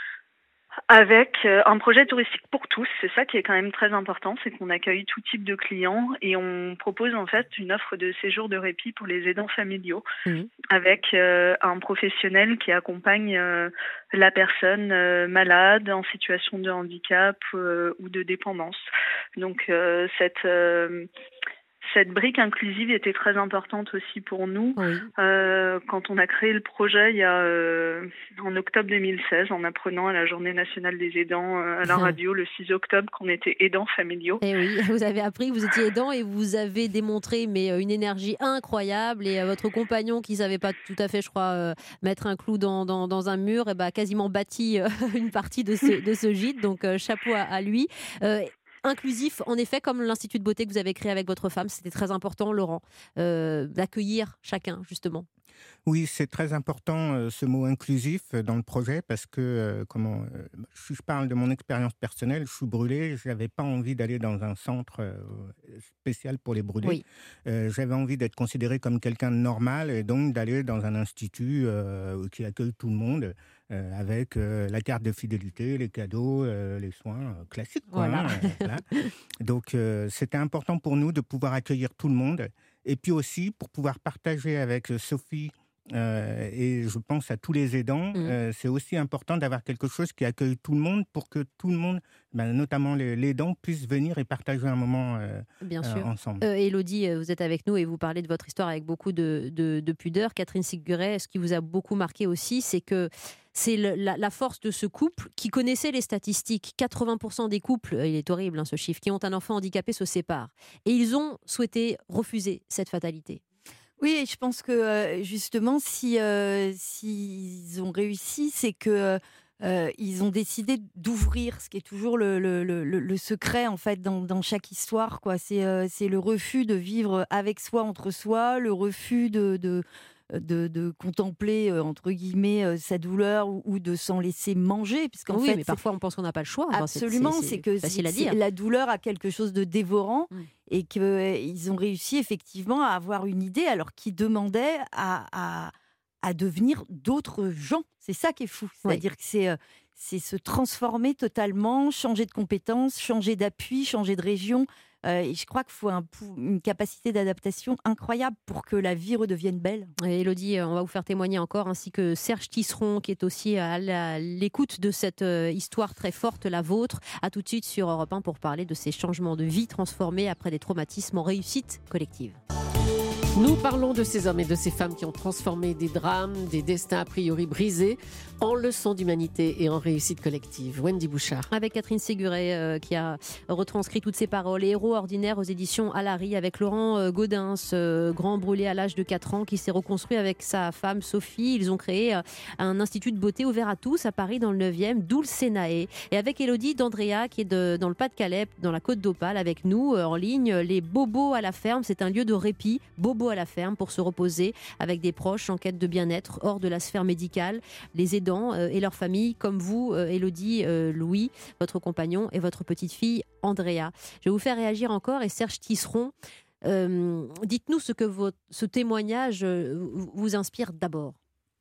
avec euh, un projet touristique pour tous. C'est ça qui est quand même très important, c'est qu'on accueille tout type de clients et on propose en fait une offre de séjour de répit pour les aidants familiaux, mmh. avec euh, un professionnel qui accompagne euh, la personne euh, malade, en situation de handicap euh, ou de dépendance. Donc euh, cette euh, cette brique inclusive était très importante aussi pour nous. Oui. Euh, quand on a créé le projet il y a euh, en octobre deux mille seize, en apprenant à la Journée nationale des aidants euh, à la radio le six octobre qu'on était aidants familiaux. Et oui, vous avez appris que vous étiez aidant et vous avez démontré mais une énergie incroyable. Et votre compagnon qui savait pas tout à fait, je crois, euh, mettre un clou dans, dans, dans un mur, et bah, quasiment bâti euh, une partie de ce, de ce gîte. Donc euh, chapeau à, à lui. Euh, Inclusif, en effet, comme l'Institut de beauté que vous avez créé avec votre femme, c'était très important, Laurent, euh, d'accueillir chacun, justement. Oui, c'est très important euh, ce mot inclusif euh, dans le projet parce que, euh, comment, euh, si je parle de mon expérience personnelle, je suis brûlé, je n'avais pas envie d'aller dans un centre euh, spécial pour les brûlés. Oui. Euh, j'avais envie d'être considéré comme quelqu'un de normal et donc d'aller dans un institut euh, qui accueille tout le monde. Euh, avec euh, la carte de fidélité, les cadeaux, euh, les soins euh, classiques. Quoi, Voilà. hein, euh, voilà. Donc, euh, c'était important pour nous de pouvoir accueillir tout le monde et puis aussi pour pouvoir partager avec Sophie euh, et je pense à tous les aidants, mmh. euh, c'est aussi important d'avoir quelque chose qui accueille tout le monde pour que tout le monde, ben, notamment les, les aidants, puissent venir et partager un moment euh, Bien euh, sûr. ensemble. Euh, Élodie, vous êtes avec nous et vous parlez de votre histoire avec beaucoup de, de, de pudeur. Catherine Siguret, ce qui vous a beaucoup marqué aussi, c'est que c'est le, la, la force de ce couple qui connaissait les statistiques. quatre-vingts pour cent des couples, il est horrible hein, ce chiffre, qui ont un enfant handicapé se séparent. Et ils ont souhaité refuser cette fatalité. Oui, et je pense que justement, si euh, s'ils ont réussi, c'est que euh, ils ont décidé d'ouvrir, ce qui est toujours le, le, le, le secret en fait dans, dans chaque histoire, quoi. C'est euh, c'est le refus de vivre avec soi, entre soi, le refus de, de De, de contempler euh, entre guillemets euh, sa douleur ou, ou de s'en laisser manger, puisqu'en oui, fait, mais parfois on pense qu'on n'a pas le choix. Enfin, absolument, c'est, c'est, c'est que facile c'est, à dire. La douleur a quelque chose de dévorant mm. et qu'ils euh, ont réussi effectivement à avoir une idée, alors qu'ils demandaient à, à, à devenir d'autres gens. C'est ça qui est fou, c'est-à-dire oui. que c'est euh, c'est se transformer totalement, changer de compétences, changer d'appui, changer de région. Euh, et je crois qu'il faut un, une capacité d'adaptation incroyable pour que la vie redevienne belle. Et Élodie, on va vous faire témoigner encore, ainsi que Serge Tisseron, qui est aussi à la, l'écoute de cette euh, histoire très forte, la vôtre. À tout de suite sur Europe un pour parler de ces changements de vie transformés après des traumatismes en réussite collective. Nous parlons de ces hommes et de ces femmes qui ont transformé des drames, des destins a priori brisés, en leçons d'humanité et en réussite collective. Wendy Bouchard. Avec Catherine Séguret euh, qui a retranscrit toutes ces paroles. Les héros ordinaires aux éditions Alary, avec Laurent euh, Gaudens, euh, grand brûlé à l'âge de quatre ans, qui s'est reconstruit avec sa femme Sophie. Ils ont créé euh, un institut de beauté ouvert à tous à Paris dans le neuvième, Dulcenae. Et avec Élodie d'Andrea qui est de, dans le Pas-de-Calais, dans la Côte d'Opale, avec nous euh, en ligne. Les Bobos à la ferme, c'est un lieu de répit. Bobo à la ferme pour se reposer avec des proches en quête de bien-être hors de la sphère médicale, les aidants euh, et leurs familles comme vous, euh, Élodie, euh, Louis, votre compagnon et votre petite fille Andrea. Je vais vous faire réagir encore et Serge Tisseron, euh, dites-nous ce que votre, ce témoignage euh, vous inspire d'abord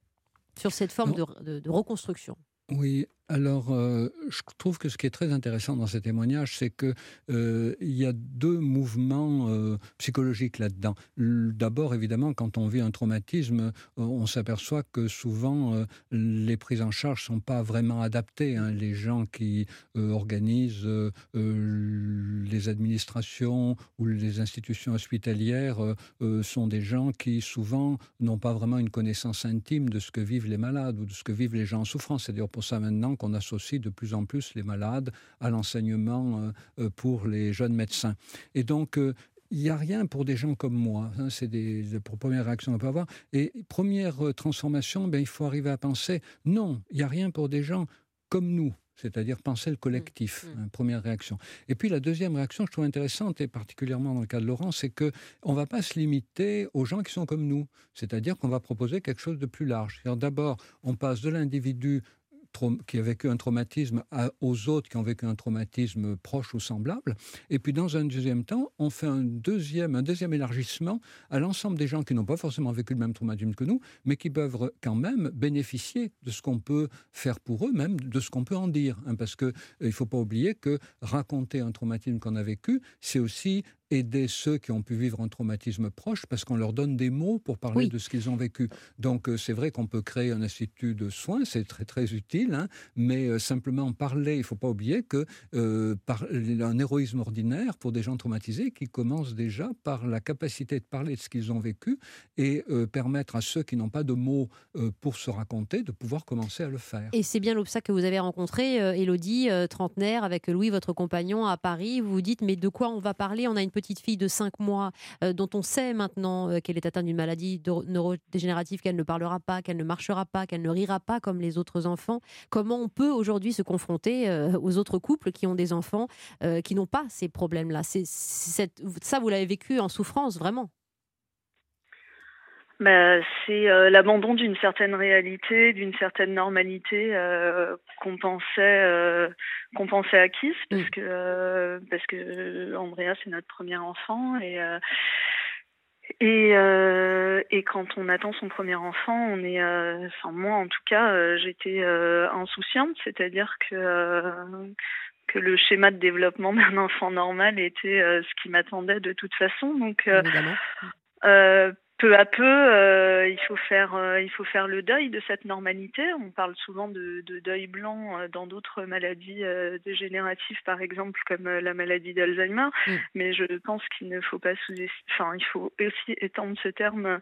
sur cette forme de, de, de reconstruction. Oui, alors euh, je trouve que ce qui est très intéressant dans ces témoignages, c'est qu'il euh, y a deux mouvements euh, psychologiques là-dedans. D'abord, évidemment, quand on vit un traumatisme, on s'aperçoit que souvent euh, les prises en charge ne sont pas vraiment adaptées. Hein. Les gens qui euh, organisent euh, les administrations ou les institutions hospitalières euh, euh, sont des gens qui souvent n'ont pas vraiment une connaissance intime de ce que vivent les malades ou de ce que vivent les gens en souffrance. C'est-à-dire pour ça maintenant qu'on associe de plus en plus les malades à l'enseignement euh, pour les jeunes médecins. Et donc, euh, il n'y a rien pour des gens comme moi. Hein, c'est des, des premières réactions qu'on peut avoir. Et première euh, transformation, ben, il faut arriver à penser, non, il n'y a rien pour des gens comme nous. C'est-à-dire penser le collectif, mmh. hein, première réaction. Et puis la deuxième réaction, je trouve intéressante, et particulièrement dans le cas de Laurent, c'est qu'on ne va pas se limiter aux gens qui sont comme nous. C'est-à-dire qu'on va proposer quelque chose de plus large. C'est-à-dire, d'abord, on passe de l'individu qui a vécu un traumatisme à, aux autres qui ont vécu un traumatisme proche ou semblable. Et puis, dans un deuxième temps, on fait un deuxième, un deuxième élargissement à l'ensemble des gens qui n'ont pas forcément vécu le même traumatisme que nous, mais qui peuvent quand même bénéficier de ce qu'on peut faire pour eux, même de ce qu'on peut en dire. Hein, parce qu'il euh, ne faut pas oublier que raconter un traumatisme qu'on a vécu, c'est aussi aider ceux qui ont pu vivre un traumatisme proche, parce qu'on leur donne des mots pour parler oui. de ce qu'ils ont vécu. Donc euh, c'est vrai qu'on peut créer un institut de soins, c'est très très utile, hein, mais euh, simplement parler, il ne faut pas oublier que euh, par, un héroïsme ordinaire pour des gens traumatisés qui commence déjà par la capacité de parler de ce qu'ils ont vécu et euh, permettre à ceux qui n'ont pas de mots euh, pour se raconter de pouvoir commencer à le faire. Et c'est bien l'obstacle que vous avez rencontré, euh, Élodie, euh, trentenaire, avec Louis, votre compagnon, à Paris. Vous vous dites, mais de quoi on va parler ? On a une petite fille de cinq mois euh, dont on sait maintenant euh, qu'elle est atteinte d'une maladie de- neurodégénérative, qu'elle ne parlera pas, qu'elle ne marchera pas, qu'elle ne rira pas comme les autres enfants. Comment on peut aujourd'hui se confronter euh, aux autres couples qui ont des enfants euh, qui n'ont pas ces problèmes-là ? c'est, c'est, Ça, vous l'avez vécu en souffrance, vraiment ? Bah, c'est euh, l'abandon d'une certaine réalité, d'une certaine normalité euh, qu'on pensait euh, qu'on pensait acquise, parce que euh, parce que Andrea c'est notre premier enfant et euh, et euh, et quand on attend son premier enfant, on est, euh, enfin moi en tout cas, euh, j'étais euh, insouciante, c'est-à-dire que euh, que le schéma de développement d'un enfant normal était euh, ce qui m'attendait de toute façon, donc. Euh, Évidemment. Euh, peu à peu, euh, il faut faire, euh, il faut faire le deuil de cette normalité. On parle souvent de, de deuil blanc euh, dans d'autres maladies euh, dégénératives, par exemple comme euh, la maladie d'Alzheimer. Mm. Mais je pense qu'il ne faut pas sous, enfin, il faut aussi étendre ce terme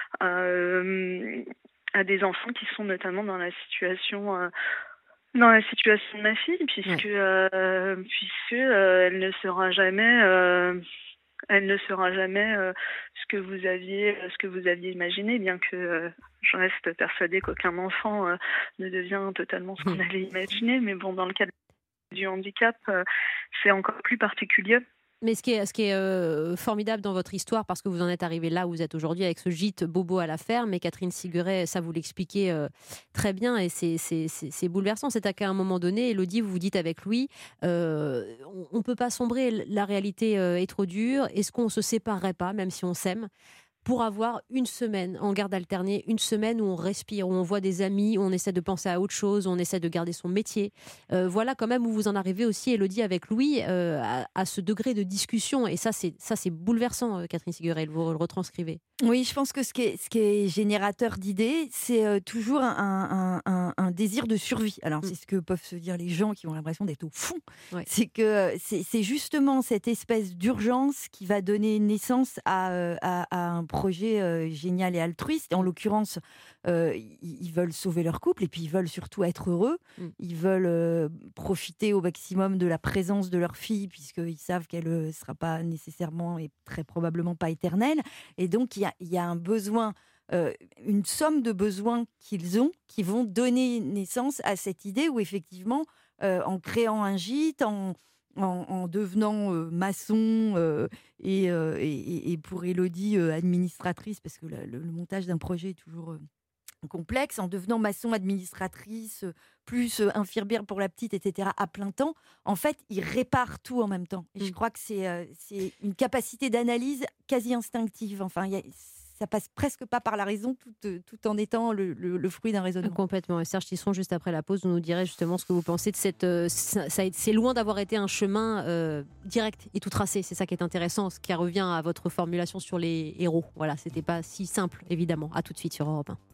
euh, à des enfants qui sont notamment dans la situation. Euh, Dans la situation de ma fille, puisque euh, puisque euh, elle ne sera jamais. Euh, Elle ne sera jamais euh, ce que vous aviez, ce que vous aviez imaginé, bien que euh, je reste persuadée qu'aucun enfant euh, ne devient totalement ce qu'on allait imaginer. Mais bon, dans le cas du handicap, euh, c'est encore plus particulier. Mais ce qui est, ce qui est euh, formidable dans votre histoire, parce que vous en êtes arrivé là où vous êtes aujourd'hui avec ce gîte Bobo à la ferme, mais Catherine Siguret, ça vous l'expliquez euh, très bien et c'est, c'est, c'est, c'est bouleversant. C'est à qu'à un moment donné, Élodie, vous vous dites avec lui, euh, on ne peut pas sombrer, la réalité euh, est trop dure. Est-ce qu'on ne se séparerait pas, même si on s'aime, pour avoir une semaine en garde alternée, une semaine où on respire, où on voit des amis, où on essaie de penser à autre chose, où on essaie de garder son métier. Euh, voilà quand même où vous en arrivez aussi, Élodie, avec Louis, euh, à, à ce degré de discussion. Et ça, c'est, ça, c'est bouleversant, euh, Catherine Siguret, vous le retranscrivez. Oui, je pense que ce qui est, ce qui est générateur d'idées, c'est euh, toujours un, un, un, un désir de survie. Alors, mm. c'est ce que peuvent se dire les gens qui ont l'impression d'être au fond. Ouais. C'est que c'est, c'est justement cette espèce d'urgence qui va donner naissance à, à, à un projet euh, génial et altruiste. Et en l'occurrence, euh, ils veulent sauver leur couple et puis ils veulent surtout être heureux. Mm. Ils veulent euh, profiter au maximum de la présence de leur fille puisqu'ils savent qu'elle ne sera pas nécessairement et très probablement pas éternelle. Et donc, il y a, il y a un besoin, euh, une somme de besoins qu'ils ont qui vont donner naissance à cette idée où effectivement, euh, en créant un gîte, en En, en devenant euh, maçon euh, et, euh, et, et pour Élodie euh, administratrice, parce que le, le montage d'un projet est toujours euh, complexe, en devenant maçon administratrice, euh, plus euh, infirmière pour la petite, et cetera, à plein temps, en fait, il répare tout en même temps. Et mmh. je crois que c'est, euh, c'est une capacité d'analyse quasi instinctive. Enfin, y a, ça passe presque pas par la raison, tout, tout en étant le, le, le fruit d'un raisonnement. Complètement. Et Serge Tisseron, juste après la pause, vous nous direz justement ce que vous pensez de cette... Euh, ça, ça, c'est loin d'avoir été un chemin euh, direct et tout tracé. C'est ça qui est intéressant, ce qui revient à votre formulation sur les héros. Voilà, c'était pas si simple, évidemment. À tout de suite sur Europe un.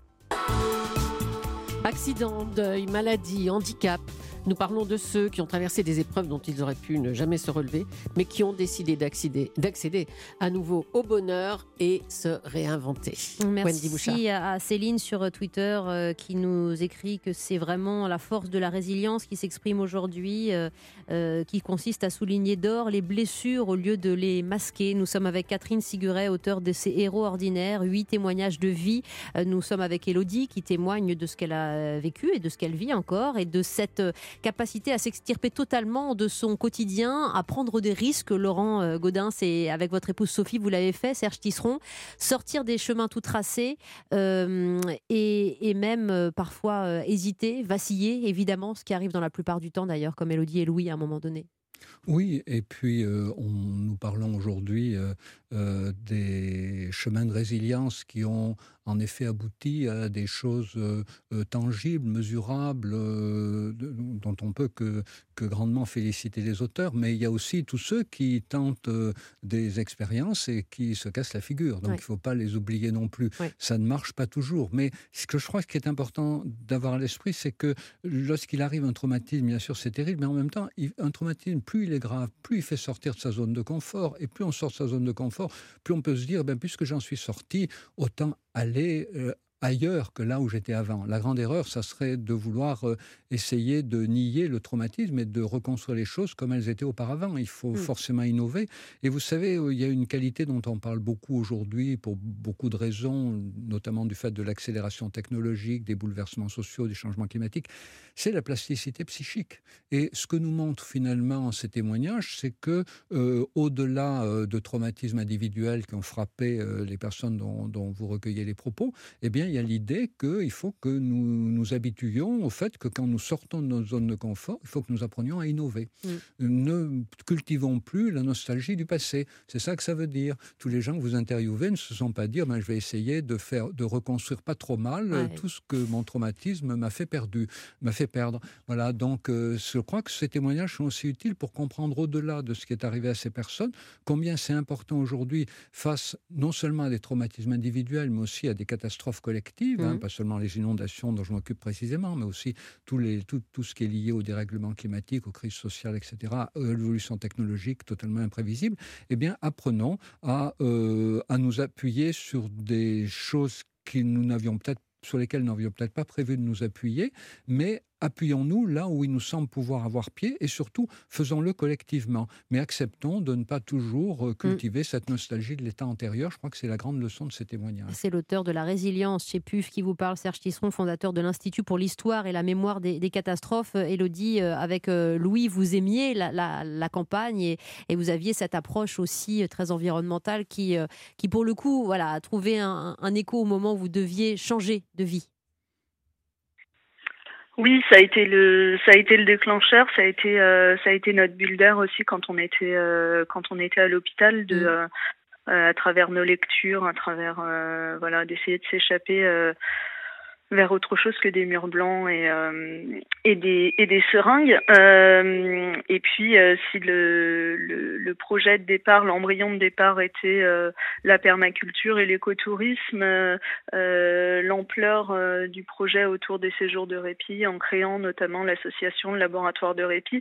Accident, deuil, maladie, handicap. Nous parlons de ceux qui ont traversé des épreuves dont ils auraient pu ne jamais se relever, mais qui ont décidé d'accéder, d'accéder à nouveau au bonheur et se réinventer. Merci à Céline sur Twitter euh, qui nous écrit que c'est vraiment la force de la résilience qui s'exprime aujourd'hui, euh, euh, qui consiste à souligner d'or les blessures au lieu de les masquer. Nous sommes avec Catherine Siguret, auteure de ces héros ordinaires, huit témoignages de vie. Euh, nous sommes avec Élodie qui témoigne de ce qu'elle a vécu et de ce qu'elle vit encore et de cette capacité à s'extirper totalement de son quotidien, à prendre des risques. Laurent euh, Gaudin, c'est avec votre épouse Sophie, vous l'avez fait, Serge Tisseron, sortir des chemins tout tracés euh, et, et même euh, parfois euh, hésiter, vaciller, évidemment, ce qui arrive dans la plupart du temps d'ailleurs, comme Élodie et Louis à un moment donné. Oui, et puis euh, on, nous parlons aujourd'hui euh, euh, des chemins de résilience qui ont en effet abouti à des choses euh, euh, tangibles, mesurables, euh, de, dont on peut que, que grandement féliciter les auteurs. Mais il y a aussi tous ceux qui tentent euh, des expériences et qui se cassent la figure. Donc, ouais. il ne faut pas les oublier non plus. Ouais. Ça ne marche pas toujours. Mais ce que je crois qui est important d'avoir à l'esprit, c'est que lorsqu'il arrive un traumatisme, bien sûr, c'est terrible, mais en même temps, un traumatisme, plus il est grave, plus il fait sortir de sa zone de confort. Et plus on sort de sa zone de confort, plus on peut se dire, ben, puisque j'en suis sorti, autant aller euh, ailleurs que là où j'étais avant. La grande erreur, ça serait de vouloir euh, essayer de nier le traumatisme et de reconstruire les choses comme elles étaient auparavant. Il faut mmh. forcément innover. Et vous savez, il y a une qualité dont on parle beaucoup aujourd'hui pour beaucoup de raisons, notamment du fait de l'accélération technologique, des bouleversements sociaux, des changements climatiques, c'est la plasticité psychique. Et ce que nous montrent finalement ces témoignages, c'est que euh, au-delà euh, de traumatismes individuels qui ont frappé euh, les personnes dont, dont vous recueillez les propos, eh bien, il y a l'idée qu'il faut que nous nous habituions au fait que quand nous sortons de notre zone de confort, il faut que nous apprenions à innover. Mm. Ne cultivons plus la nostalgie du passé. C'est ça que ça veut dire. Tous les gens que vous interviewez ne se sont pas dit ben, « je vais essayer de, faire, de reconstruire pas trop mal ouais. tout ce que mon traumatisme m'a fait, perdu, m'a fait perdre ». Voilà, donc euh, je crois que ces témoignages sont aussi utiles pour comprendre au-delà de ce qui est arrivé à ces personnes, combien c'est important aujourd'hui face non seulement à des traumatismes individuels, mais aussi à des catastrophes collectives, Mmh. Hein, pas seulement les inondations dont je m'occupe précisément, mais aussi tous les, tout, tout ce qui est lié au dérèglement climatique, aux crises sociales, et cetera, à l'évolution technologique totalement imprévisible. Eh bien, apprenons à, euh, à nous appuyer sur des choses que nous n'avions peut-être, sur lesquelles nous n'avions peut-être pas prévu de nous appuyer, mais appuyons-nous là où il nous semble pouvoir avoir pied et surtout, faisons-le collectivement. Mais acceptons de ne pas toujours cultiver mmh. cette nostalgie de l'état antérieur. Je crois que c'est la grande leçon de ces témoignages. C'est l'auteur de La Résilience chez P U F qui vous parle, Serge Tisseron, fondateur de l'Institut pour l'histoire et la mémoire des, des catastrophes. Élodie, avec Louis, vous aimiez la, la, la campagne et, et vous aviez cette approche aussi très environnementale qui, qui pour le coup, voilà, a trouvé un, un écho au moment où vous deviez changer de vie. Oui, ça a été le ça a été le déclencheur, ça a été euh, ça a été notre bulle d'air aussi quand on était euh, quand on était à l'hôpital de euh, à travers nos lectures, à travers euh, voilà d'essayer de s'échapper euh, vers autre chose que des murs blancs et euh, et des et des seringues. Euh, et puis euh, si le, le le projet de départ, l'embryon de départ était euh, la permaculture et l'écotourisme, euh, l'ampleur euh, du projet autour des séjours de répit, en créant notamment l'association Laboratoire de répit,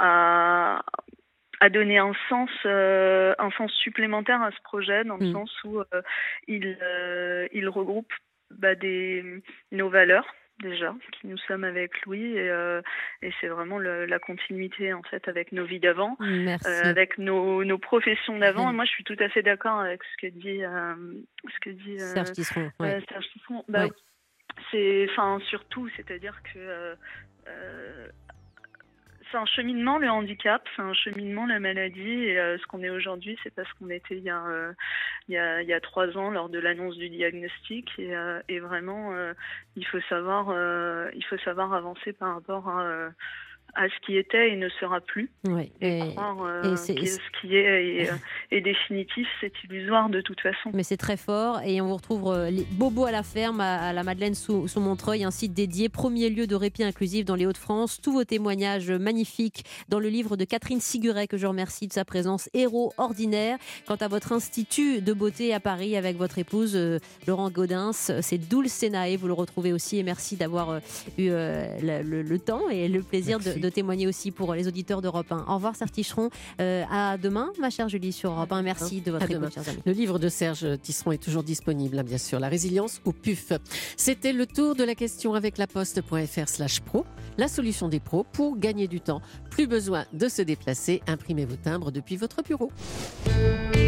a a donné un sens euh, un sens supplémentaire à ce projet dans le mmh. sens où euh, il euh, il regroupe Bah des nos valeurs déjà qui nous sommes avec Louis et, euh, et c'est vraiment le, la continuité en fait avec nos vies d'avant, euh, avec nos, nos professions d'avant. Mmh. Et moi je suis tout à fait d'accord avec ce que dit euh, ce que dit euh, Serge Tisseron. Ouais. Euh, Serge Tisseron. Bah, ouais. C'est enfin surtout c'est-à-dire que euh, euh, c'est un cheminement, le handicap, c'est un cheminement, la maladie. Et euh, ce qu'on est aujourd'hui, c'est parce qu'on était il y a, euh, il y a, il y a trois ans lors de l'annonce du diagnostic. Et, euh, et vraiment, euh, il faut savoir, euh, il faut savoir avancer par rapport à, euh, à ce qui était et ne sera plus. Oui. Et, et croire euh, et c'est, que ce qui est est, est définitif, c'est illusoire de toute façon. Mais c'est très fort. Et on vous retrouve euh, les Bobos à la ferme, à, à la Madeleine sous, sous Montreuil, un site dédié, premier lieu de répit inclusif dans les Hauts-de-France. Tous vos témoignages magnifiques dans le livre de Catherine Siguret, que je remercie de sa présence, Héros ordinaires. Quant à votre institut de beauté à Paris avec votre épouse, euh, Laurent Gaudens, c'est Dulcenae. Vous le retrouvez aussi. Et merci d'avoir euh, eu euh, le, le, le temps et le plaisir de, de témoigner aussi pour les auditeurs d'Europe un. Au revoir Serge Tisseron. Euh, à demain, ma chère Julie, sur Europe un. Merci de votre écoute, chers amis. Le livre de Serge Tisseron est toujours disponible, hein, bien sûr. La résilience au P U F. C'était le tour de la question avec laposte.fr slash pro. La solution des pros pour gagner du temps. Plus besoin de se déplacer. Imprimez vos timbres depuis votre bureau.